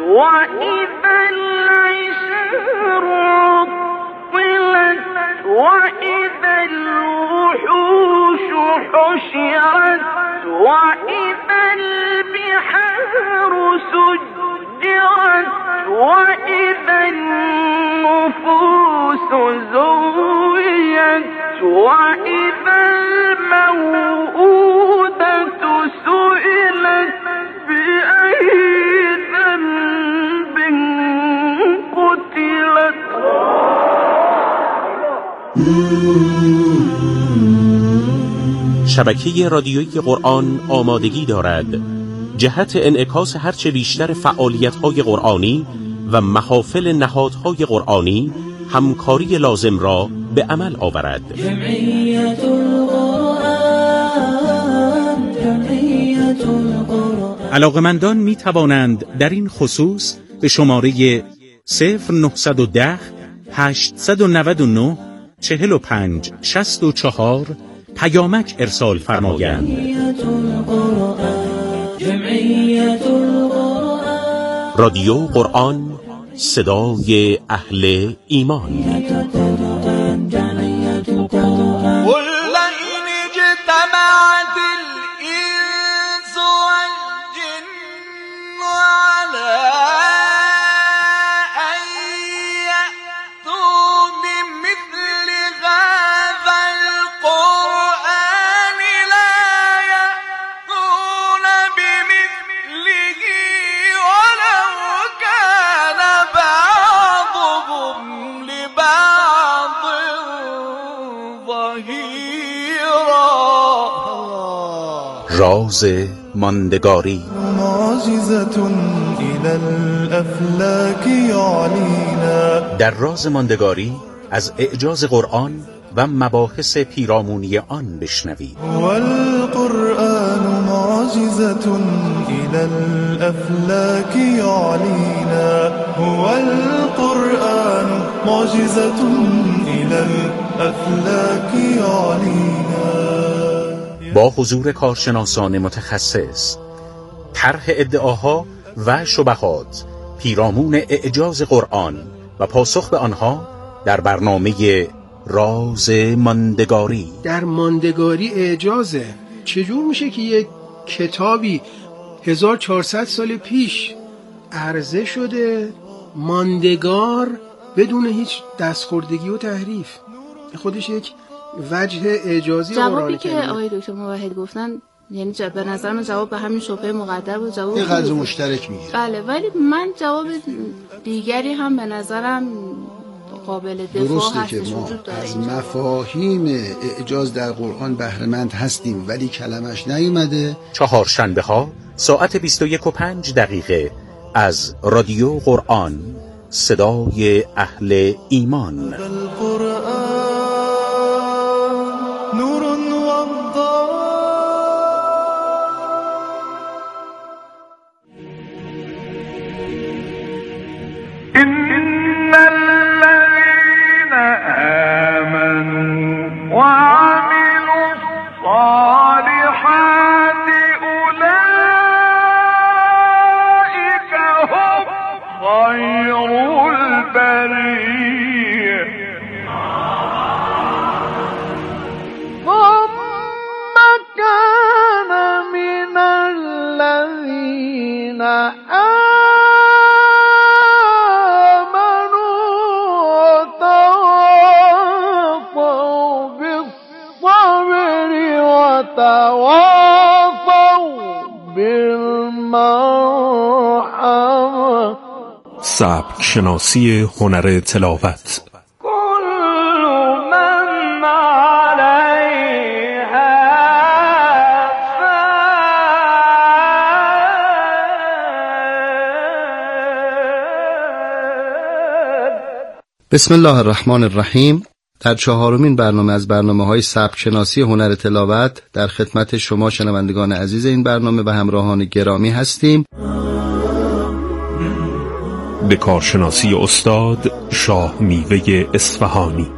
وإذا العشار عطلت وإذا الوحوش حشرت وإذا البحار سجرت وإذا النفوس زوجت وإذا الموءودة سئلت بأي ذنب قتلت. شبکه رادیویی قرآن آمادگی دارد جهت انعکاس هرچه بیشتر فعالیت‌های قرآنی و محافل نهادهای قرآنی همکاری لازم را به عمل آورد. علاقمندان می توانند در این خصوص به شماره 0910 899 45 64 پیامک ارسال فرمایند. رادیو قرآن، صدای اهل ایمان. راز ماندگاری. در راز ماندگاری از اعجاز قرآن و مباحث پیرامونی آن بشنوید. والقرآن معجزة إلى الأفلاك يعلينا هو القرآن معجزة إلى الأفلاك يعلينا. با حضور کارشناسان متخصص، طرح ادعاها و شبهات پیرامون اعجاز قرآن و پاسخ به آنها در برنامه راز ماندگاری. در ماندگاری اعجازه. چجور میشه که یک کتابی 1400 سال پیش عرضه شده ماندگار بدون هیچ دستخوردگی و تحریف؟ خودش یک وجه اعجازی جوابی که آقای دکتر موحد گفتن، یعنی به نظر من جواب به همین شبهه مقدر بود. جواب یه قدر مشترک میگیره. بله، ولی من جواب دیگری هم به نظرم قابل دفاع هستش، وجود داره. از مفاهیم اعجاز در قرآن بهره مند هستیم ولی کلمش نیومده. چهارشنبه ها ساعت 21:05 از رادیو قرآن، صدای اهل ایمان. سبک شناسی هنر تلاوت. بسم الله الرحمن الرحیم. در 4مین برنامه از برنامه‌های سبک شناسی هنر تلاوت در خدمت شما شنوندگان عزیز این برنامه و همراهان گرامی هستیم. به کارشناسی استاد شاه میوه اصفهانی.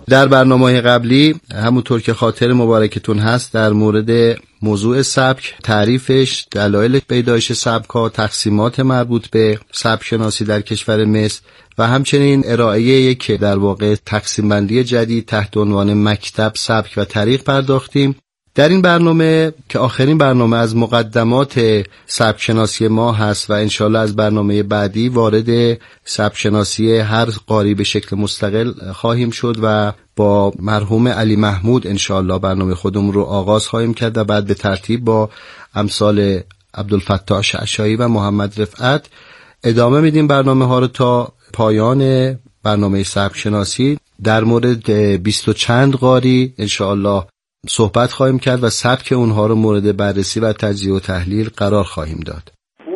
در برنامه‌های قبلی همونطور که خاطر مبارکتون هست در مورد موضوع سبک، تعریفش، دلایل پیدایش سبک‌ها، تقسیمات مربوط به سبک شناسی در کشور مصر و همچنین ارائه یک در واقع تقسیم بندی جدید تحت عنوان مکتب، سبک و طریق پرداختیم. در این برنامه که آخرین برنامه از مقدمات سبک شناسی ما هست و انشالله از برنامه بعدی وارد سبک شناسی هر قاری به شکل مستقل خواهیم شد و با مرحوم علی محمود انشالله برنامه خودمون رو آغاز خواهیم کرد و بعد به ترتیب با امثال عبدالفتاح شعشایی و محمد رفعت ادامه میدیم برنامه ها رو تا پایان برنامه سبک شناسی. در مورد 20 و چند قاری انشالله صحبت خواهیم کرد و سبک اونها رو مورد بررسی و تجزیه و تحلیل قرار خواهیم داد.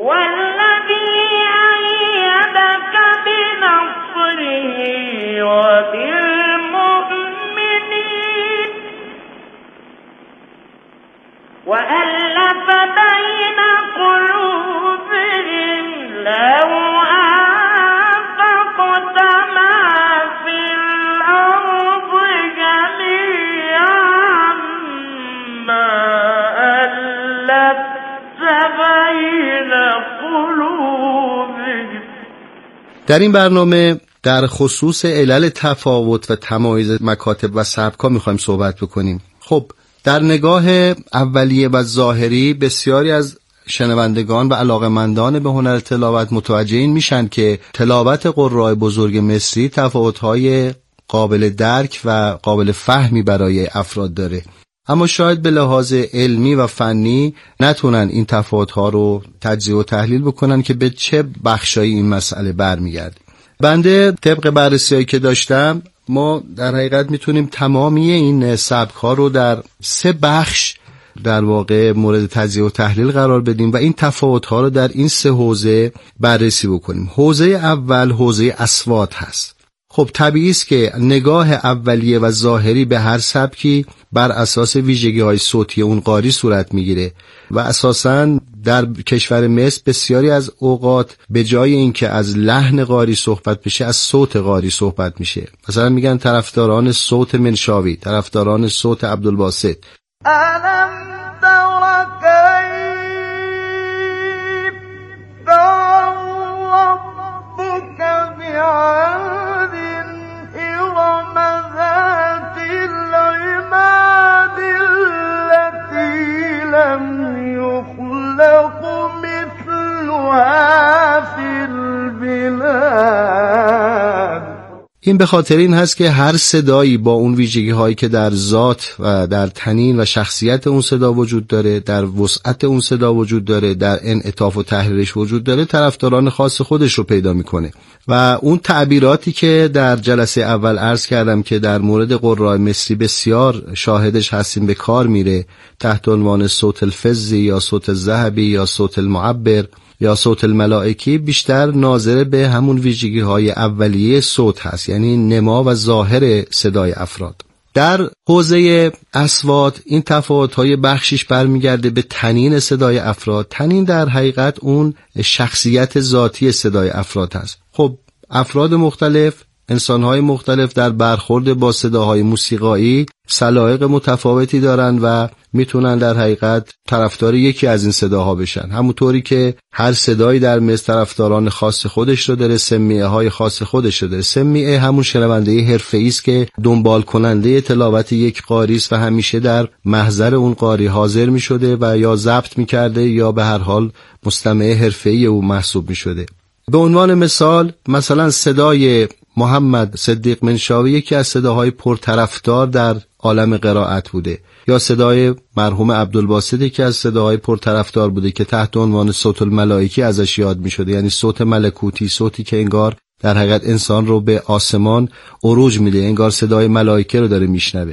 وألف بين قلوبهم لو أنفقت ما في الأرض جميعا ما ألفت بين قلوبهم. در این برنامه در خصوص علل تفاوت و تمایز مکاتب و سبک‌ها می‌خوایم صحبت بکنیم. خب در نگاه اولیه و ظاهری بسیاری از شنوندگان و علاقمندان به هنر تلاوت متوجه این میشن که تلاوت قرای بزرگ مصری تفاوت‌های قابل درک و قابل فهمی برای افراد داره، اما شاید به لحاظ علمی و فنی نتونن این تفاوت‌ها رو تجزیه و تحلیل بکنن که به چه بخشایی این مسئله برمیگرده. بنده طبق بررسی‌هایی که داشتم ما در حقیقت میتونیم تمامی این سبک‌ها رو در 3 بخش در واقع مورد تجزیه و تحلیل قرار بدیم و این تفاوت‌ها رو در این 3 حوزه بررسی بکنیم. حوزه اول حوزه اصوات هست. خب طبیعی است که نگاه اولیه و ظاهری به هر سبکی بر اساس ویژگی‌های صوتی اون قاری صورت میگیره و اساساً در کشور مصر بسیاری از اوقات به جای اینکه از لحن قاری صحبت بشه از صوت قاری صحبت میشه. مثلا میگن طرفداران صوت منشاوی، طرفداران صوت عبدالباسط. ألم تر كيف فعل ربك بعاد إرم ذات العماد التي لم يخلق مثلها في البلاد. این به خاطر این هست که هر صدایی با اون ویژگی هایی که در ذات و در تنین و شخصیت اون صدا وجود داره، در وسعت اون صدا وجود داره، در انعطاف و تحریرش وجود داره، طرفداران خاص خودش رو پیدا میکنه و اون تعبیراتی که در جلسه اول عرض کردم که در مورد قرای مصری بسیار شاهدش هستیم به کار میره تحت عنوان صوت الفزی یا صوت الذهبی یا صوت المعبر یا صوت الملائکی، بیشتر ناظر به همون ویژگی های اولیه صوت هست، یعنی نما و ظاهر صدای افراد. در حوزه اصوات این تفاوت های بخشیش برمیگرده به تنین صدای افراد. تنین در حقیقت اون شخصیت ذاتی صدای افراد هست. خب افراد مختلف، انسان‌های مختلف در برخورد با صداهای موسیقایی سلایق متفاوتی دارن و میتونن در حقیقت طرفدار یکی از این صداها بشن. همونطوری که هر صدایی در مصر طرفداران خاص خودش رو داره، سمیعه‌های خاص خودش رو داره. سمیعه همون شنونده حرفه‌ای است که دنبال کننده تلاوت یک قاری است و همیشه در محضر اون قاری حاضر میشده و یا ضبط میکرده یا به هر حال مستمع حرفه‌ای او محسوب میشده. به عنوان مثلا صدای محمد صدیق منشاوی یکی از صداهای پرطرفدار در عالم قرائت بوده، یا صدای مرحوم عبدالباسط یکی از صداهای پرطرفدار بوده که تحت عنوان صوت الملائکی ازش یاد می شده، یعنی صوت ملکوتی، صوتی که انگار در حقیقت انسان رو به آسمان عروج میده، انگار صدای ملائکه رو داره میشنوه.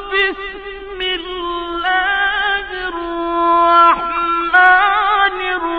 بسم الله الرحمن الرحيم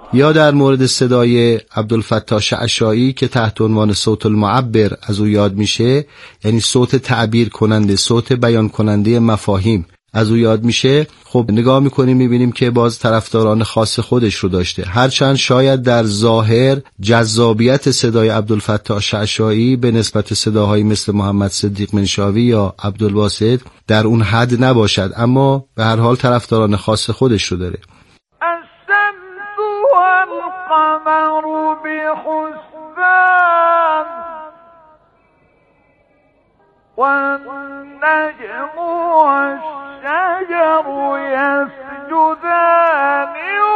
یا در مورد صدای عبدالفتاح شعشاعی که تحت عنوان صوت المعبر از او یاد میشه، یعنی صوت تعبیر کننده، صوت بیان کننده مفاهیم از او یاد میشه. خب نگاه میکنیم میبینیم که باز طرفداران خاص خودش رو داشته، هرچند شاید در ظاهر جذابیت صدای عبدالفتاح شعشاعی به نسبت صداهایی مثل محمد صدیق منشاوی یا عبدالباسط در اون حد نباشد، اما به هر حال طرفداران خاص خودش رو داره. الشمس والقمر بحسبان والنجم والشجر يسجدان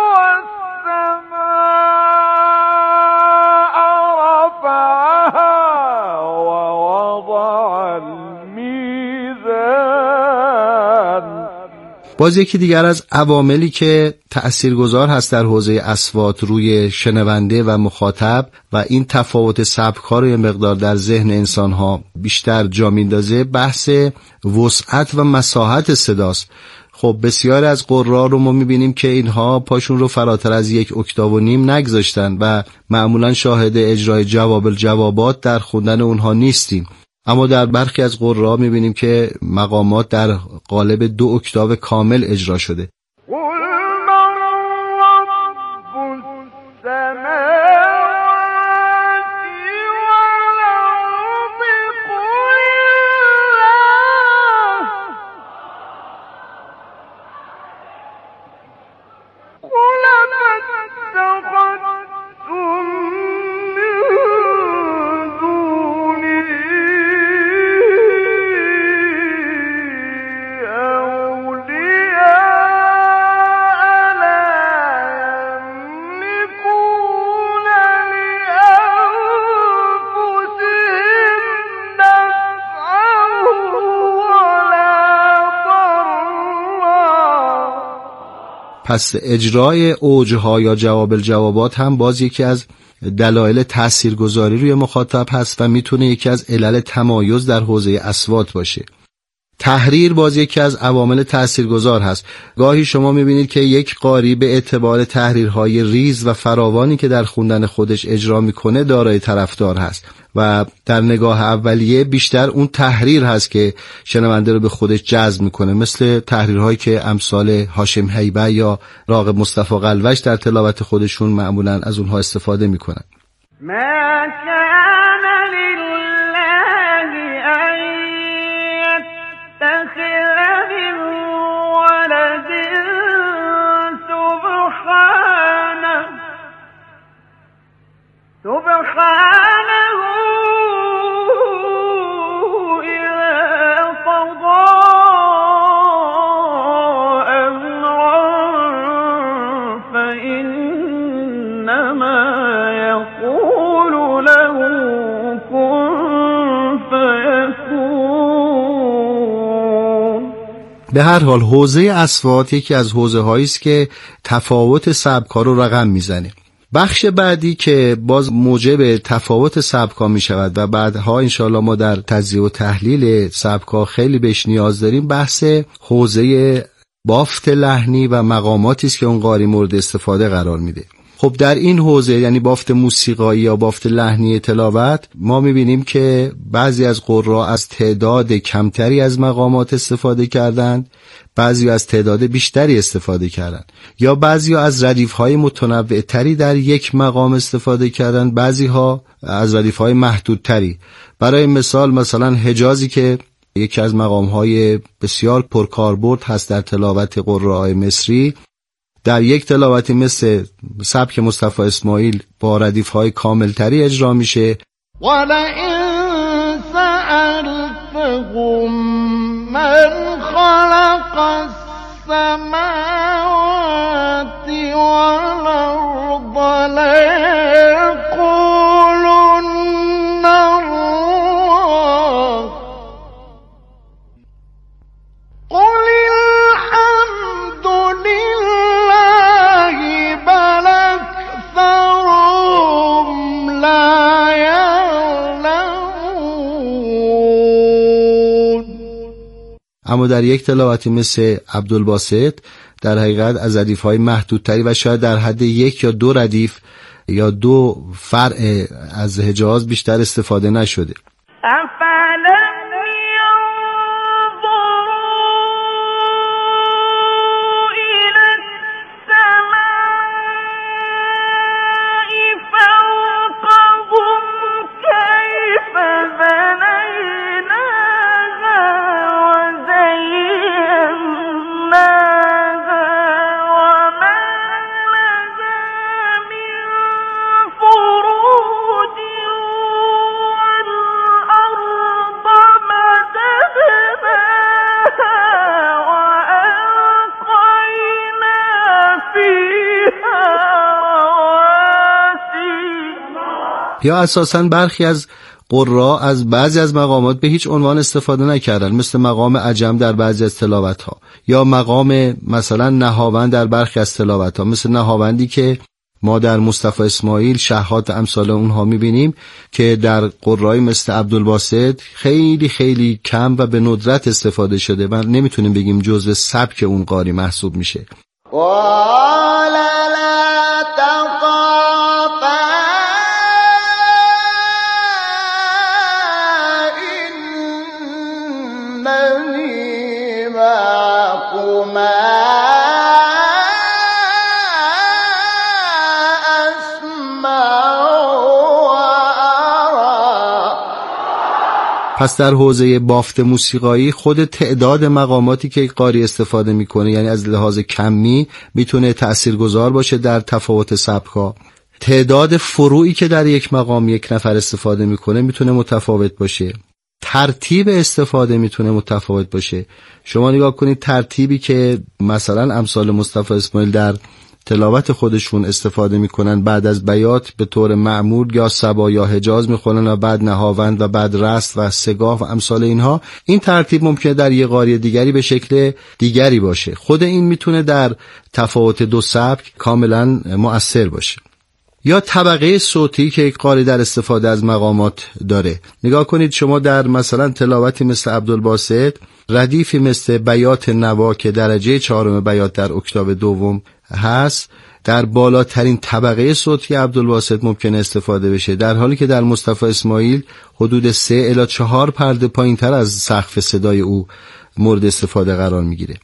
والسماء رفعها ووضع الميزان. باز یکی دیگر از عواملی که تأثیرگذار هست در حوزه اصوات روی شنونده و مخاطب و این تفاوت سبک‌ها رو یه مقدار در ذهن انسان‌ها بیشتر جا میندازه، بحث وسعت و مساحت صداست. خب بسیار از قرا رو ما میبینیم که اینها پاشون رو فراتر از 1.5 اکتاو نگذاشتن و معمولا شاهد اجرای جواب الجوابات در خوندن اونها نیستیم، اما در برخی از قرا میبینیم که مقامات در قالب 2 اکتاو کامل اجرا شده. پس اجرای اوجها یا جواب الجوابات هم باز یکی از دلایل تاثیرگذاری روی مخاطب هست و میتونه یکی از علل تمایز در حوزه اصوات باشه. تحریر باز یکی از عوامل تاثیرگذار هست. گاهی شما میبینید که یک قاری به اعتبار تحریرهای ریز و فراوانی که در خوندن خودش اجرا میکنه دارای طرفدار هست و در نگاه اولیه بیشتر اون تحریر هست که شنونده رو به خودش جذب میکنه، مثل تحریرهایی که امثال هاشم هیبه یا راغب مصطفی قلوش در تلاوت خودشون معمولا از اونها استفاده میکنن. ما كان لله أن يتخذ من ولد سبحانه إذا قضى أمرا فإنما يقول له كن فيكون. به هر حال حوزه اصوات یکی از حوزه هایی است که تفاوت سبک‌ها رو رقم میزنه. بخش بعدی که باز موجب تفاوت سبک‌ها می شود و بعدها انشاءالله ما در تجزیه و تحلیل سبک‌ها خیلی بهش نیاز داریم، بحث حوزه بافت لحنی و مقاماتی است که اون قاری مورد استفاده قرار میده. خب در این حوزه یعنی بافت موسیقایی یا بافت لحنی تلاوت ما میبینیم که بعضی از قرا از تعداد کمتری از مقامات استفاده کردند، بعضی از تعداد بیشتری استفاده کردند، یا بعضی از ردیف‌های متنوع‌تری در یک مقام استفاده کردند، بعضی ها از ردیف‌های محدودتری. برای مثلا حجازی که یکی از مقام‌های بسیار پرکاربرد هست در تلاوت قرآء مصری، در یک تلاوتی مثل سبک مصطفی اسماعیل با ردیف‌های کاملتری اجرا میشه. وَلَئِن سَأَلْتَهُم مَّنْ خَلَقَ السَّمَاوَاتِ وَالْأَرْضَ لَيَقُولُنَّ اللَّهُ قُلِ الْحَمْدُ لِلَّهِ بَلْ أَكْثَرُهُمْ لَا يَعْلَمُونَ. اما در یک تلاوتی مثل عبدالباسط در حقیقت از ردیف‌های محدودتری و شاید در حد 1 یا 2 ردیف یا 2 فرع از حجاز بیشتر استفاده نشده. یا اساساً برخی از قرا از بعضی از مقامات به هیچ عنوان استفاده نکردن، مثل مقام عجم در بعضی از تلاوت‌ها یا مقام مثلا نهاوند در برخی از تلاوت‌ها، مثل نهاوندی که ما در مصطفی اسماعیل، شهاد و امثال اونها می‌بینیم که در قرای مثل عبدالباسط خیلی خیلی کم و به ندرت استفاده شده و نمیتونیم بگیم جزو سبک اون قاری محسوب میشه. پس در حوزه بافت موسیقایی خود تعداد مقاماتی که قاری استفاده میکنه، یعنی از لحاظ کمی میتونه تأثیرگذار باشه در تفاوت سبک‌ها. تعداد فروعی که در یک مقام یک نفر استفاده میکنه میتونه متفاوت باشه. ترتیب استفاده میتونه متفاوت باشه. شما نگاه کنید ترتیبی که مثلا امثال مصطفی اسماعیل در تلاوت خودشون استفاده میکنن، بعد از بیات به طور معمول یا سبا یا حجاز میخونن و بعد نهاوند و بعد رست و سگاه و امثال اینها، این ترتیب ممکنه در یه قاری دیگری به شکل دیگری باشه. خود این میتونه در تفاوت دو سبک کاملا مؤثر باشه. یا طبقه صوتی که یک قاری در استفاده از مقامات داره. نگاه کنید شما در مثلا تلاوتی مثل عبدالباسط ردیفی مثل بیات نوا که درجه 4 بیات در اکتاب دوم هست، در بالاترین طبقه صوتی عبدالباسط ممکنه استفاده بشه، در حالی که در مصطفی اسماعیل حدود 3 الی 4 پرده پایین تر از سقف صدای او مورد استفاده قرار میگیره.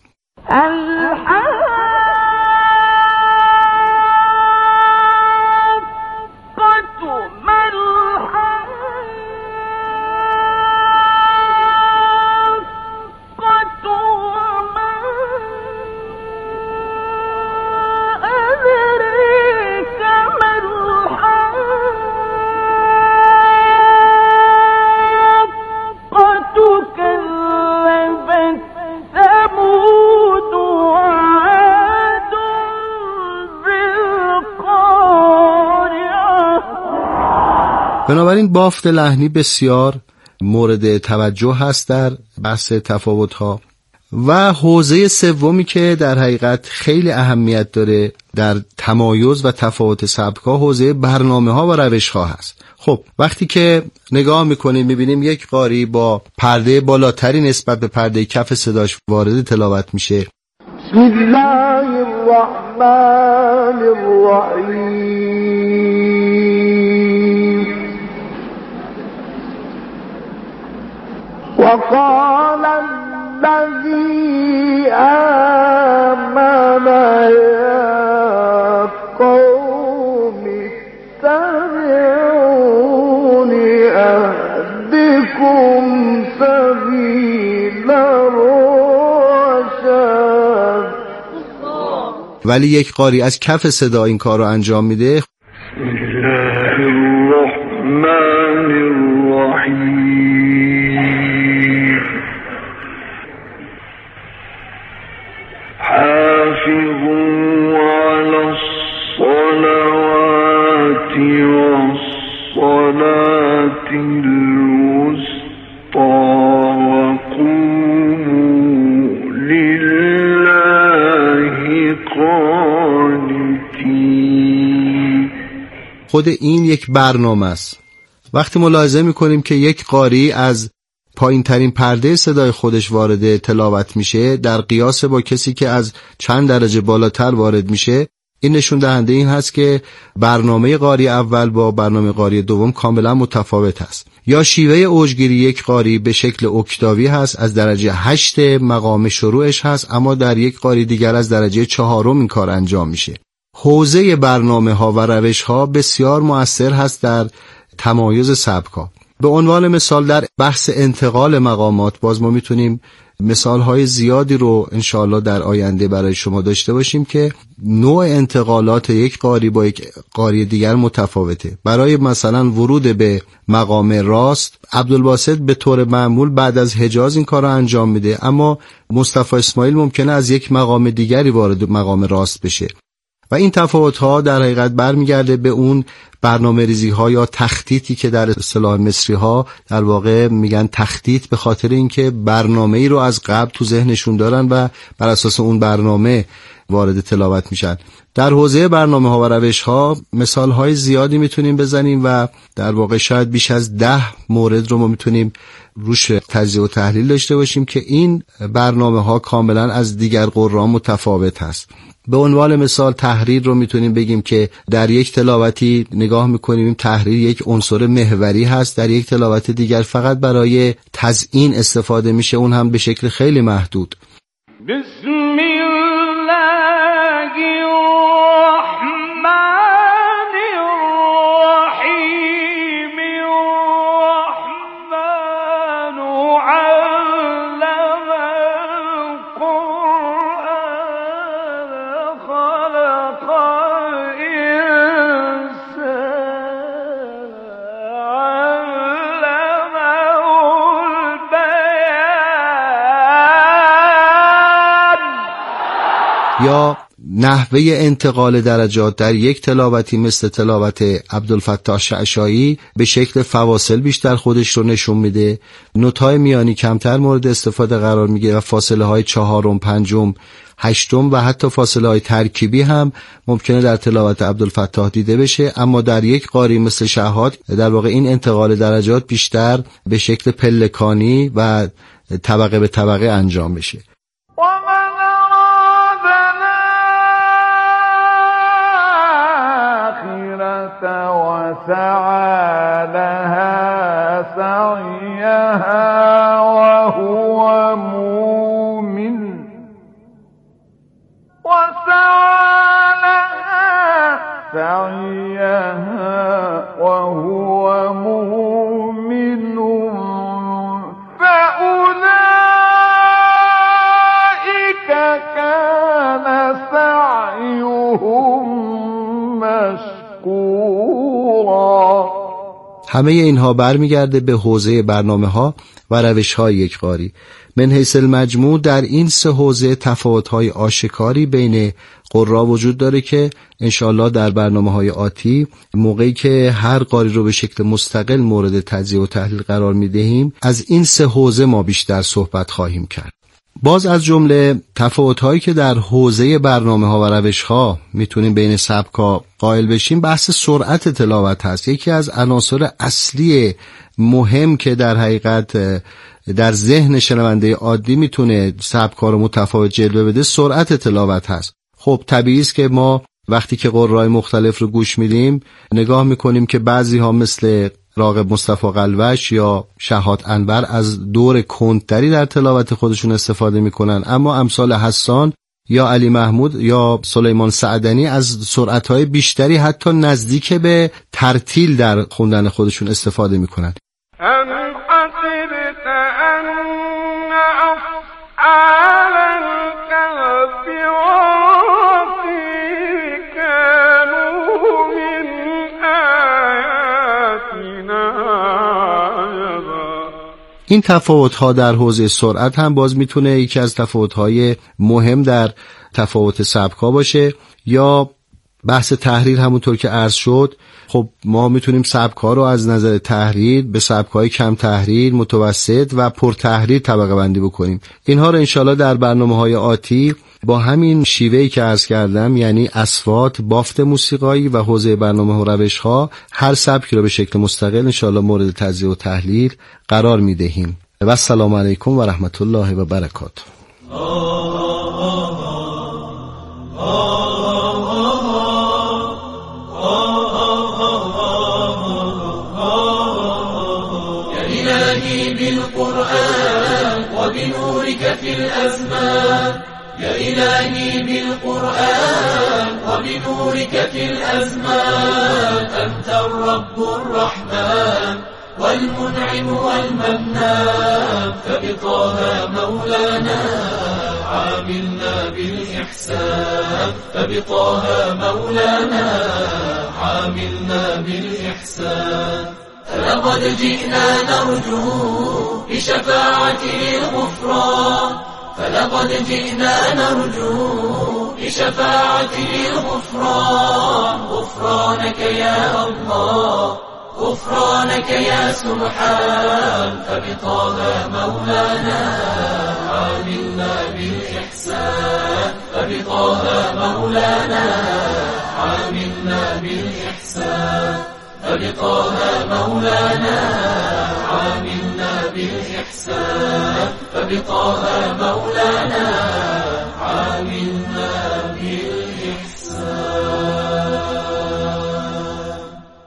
بنابراین بافت لحنی بسیار مورد توجه هست در بحث تفاوت‌ها. و حوزه سومی که در حقیقت خیلی اهمیت داره در تمایز و تفاوت سبک‌ها، حوزه برنامه‌ها و روش‌ها هست. خب وقتی که نگاه می‌کنیم می‌بینیم یک قاری با پرده بالاتری نسبت به پرده کف صداش وارد تلاوت میشه. بسم الله الرحمن الرحیم وقال الذي آمن يا قوم اتبعون أهدكم سبيل الرشاد. ولی یک قاری از کف صدا این کار رو انجام میده. بسم الله الرحمن الرحیم حافظوا على الصلوات والصلاة الوسطى وقوموا لله قانتين. خود این یک برنامه است. وقتی ملاحظه میکنیم که یک قاری از پایین ترین پرده صدای خودش وارد تلاوت میشه در قیاس با کسی که از چند درجه بالاتر وارد میشه، این نشون دهنده این هست که برنامه قاری اول با برنامه قاری دوم کاملا متفاوت است. یا شیوه اوجگیری یک قاری به شکل اکتاوی هست، از درجه 8 مقام شروعش هست، اما در یک قاری دیگر از درجه 4 این کار انجام میشه. حوزه برنامه ها و روش ها بسیار مؤثر هست در تمایز سبک‌ها. به عنوان مثال در بحث انتقال مقامات باز ما میتونیم مثالهای زیادی رو انشاءالله در آینده برای شما داشته باشیم که نوع انتقالات یک قاری با یک قاری دیگر متفاوته. برای مثلا ورود به مقام راست، عبدالباسط به طور معمول بعد از حجاز این کار رو انجام میده، اما مصطفی اسماعیل ممکنه از یک مقام دیگری وارد مقام راست بشه و این تفاوت‌ها در حقیقت برمیگرده به اون برنامه ریزی ها یا تخطیطی که در اصطلاح مصری ها در واقع میگن تخطیط، به خاطر اینکه برنامه‌ای رو از قبل تو ذهنشون دارن و بر اساس اون برنامه وارد تلاوت میشن. در حوزه برنامه ها و روش ها مثال های زیادی میتونیم بزنیم و در واقع شاید بیش از 10 مورد رو ما میتونیم روش تجزیه و تحلیل داشته باشیم که این برنامه ها کاملا از دیگر قرآن متفاوت هست. به عنوان مثال تحریر رو میتونیم بگیم که در یک تلاوتی نگاه میکنیم تحریر یک عنصر محوری هست، در یک تلاوت دیگر فقط برای تزیین استفاده میشه، اون هم به شکل خیلی محدود. بسم الله الرحمن الرحیم الرحمن علم القرآن خلق الإنسان علمه البيان. یا نحوه انتقال درجات در یک تلاوتی مثل تلاوت عبدالفتاح شعشایی به شکل فواصل بیشتر خودش رو نشون میده، نوت‌های میانی کمتر مورد استفاده قرار میگیره و فاصله های 4، 5، 8 و حتی فاصله های ترکیبی هم ممکنه در تلاوت عبدالفتاح دیده بشه، اما در یک قاری مثل شهاد در واقع این انتقال درجات بیشتر به شکل پلکانی و طبقه به طبقه انجام میشه. وسعى لها سعيها وهو مؤمن وسعى لها سعيها وهو مؤمن فأولئك كان سعيهم مشكورا. همه اینها برمیگرده به حوزه برنامه ها و روش های یک قاری. من حیث المجموع در این سه حوزه تفاوت های آشکاری بین قرا وجود داره که انشاءالله در برنامه های آتی موقعی که هر قاری رو به شکل مستقل مورد تجزیه و تحلیل قرار میدهیم از این سه حوزه ما بیشتر صحبت خواهیم کرد. باز از جمله تفاوت‌هایی که در حوزه برنامه‌ها و روش‌ها میتونیم بین سبک‌ها قائل بشیم بحث سرعت تلاوت هست. یکی از عناصر اصلی مهم که در حقیقت در ذهن شنونده عادی میتونه سبک‌ها رو متفاوت جلوه بده سرعت تلاوت هست. خب طبیعی است که ما وقتی که قرای مختلف رو گوش میدیم نگاه میکنیم که بعضی‌ها مثل راغب مصطفی قلوش یا شهاد انور از دور کندتری در تلاوت خودشون استفاده میکنن، اما امثال حسان یا علی محمود یا سلیمان سعدنی از سرعت‌های بیشتری حتی نزدیک به ترتیل در خوندن خودشون استفاده میکنن. این تفاوت‌ها در حوزه سرعت هم باز میتونه یکی از تفاوت‌های مهم در تفاوت سبک‌ها باشه. یا بحث تحریر همونطور که عرض شد، خب ما میتونیم سبک‌ها رو از نظر تحریر به سبک‌های کم تحریر، متوسط و پر تحریر طبقه بندی بکنیم. اینها رو انشالله در برنامه‌های آتی با همین شیوهی که عرض کردم، یعنی اصوات، بافت موسیقایی و حوزه برنامه و روش‌ها، هر سبکی رو به شکل مستقل انشالله مورد تجزیه و تحلیل قرار میدهیم. و السلام علیکم و رحمت الله و برکاته. بالقرآن وبنورك في الأزمان، يا إلهي بالقرآن وبنورك في الأزمان، أنت الرب الرحمن والمنعم والمنان، فبطه مولانا عاملنا بالإحسان، فبطه مولانا عاملنا بالإحسان. فلقد جئنا نرجو بشفاعته الغفران، فلقد جئنا نرجو بشفاعته الغفران، غفرانك يا الله، غفرانك يا سبحان، فبطه مولانا عاملنا بالإحسان، فبطه مولانا عاملنا بالإحسان، فبطه مولانا عاملنا بالإحسان، فبطه مولانا عاملنا بالإحسان.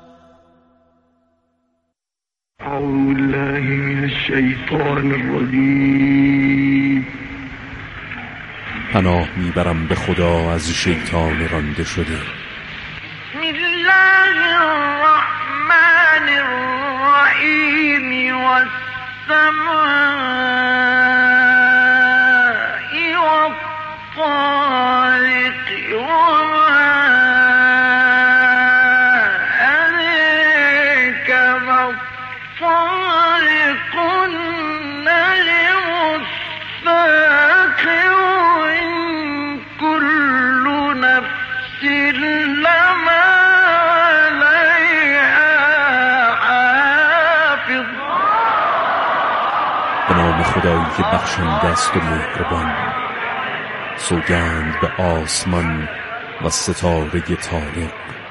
أعوذ بالله من الشیطان الرجیم. پناه میبرم به خدا از شیطان رانده شده. بسم الله الرحمن الرحیم والسماء والطارق وما أدراك ما الطارق، النجم الثاقب، إن كل نفس لما عليها حافظ. به نام خدایی که بخشنده است و مهربان. سوگند به آسمان و ستاره طارق.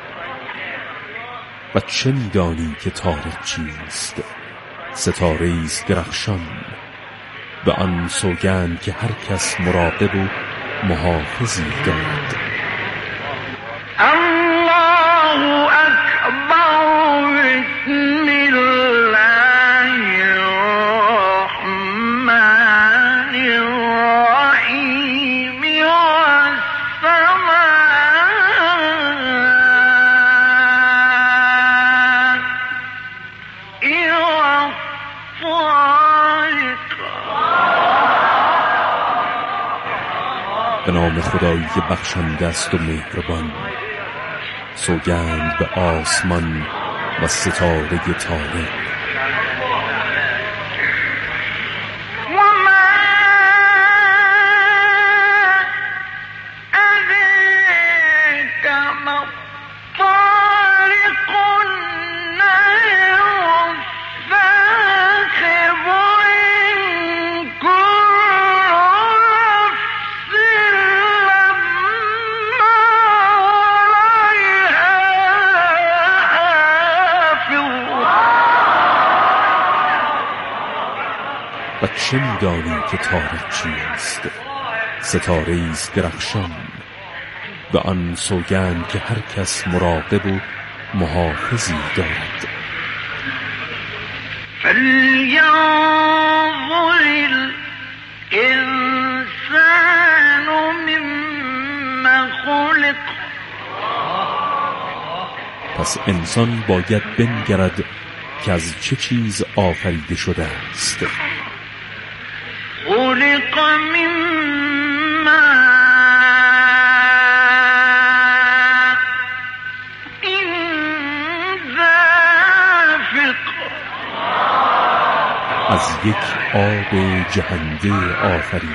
و چه می‌دانی که طارق چیست؟ ستاره است درخشان. به آن سوگند که هر کس مراقب و محافظی دارد. الله أكبر. بسم الله الرحمن الرحيم والطارق. به نام خدایی که بخشنده است و مهربان. سوگند به آسمان و ستاره طارق. وما أدراك ما الطارق، النجم الثاقب، إن كل نفس لما عليها حافظ. و چه می‌دانی که طارق چیست؟ ستاره است درخشان. به آن سوگند که هر کس مراقب و محافظی دارد. فلينظر الإنسان مما خلق. پس انسان باید بنگرد که از چه چیز آفریده شده است. خلق من ماء دافق. از یک آب جهنده آفریده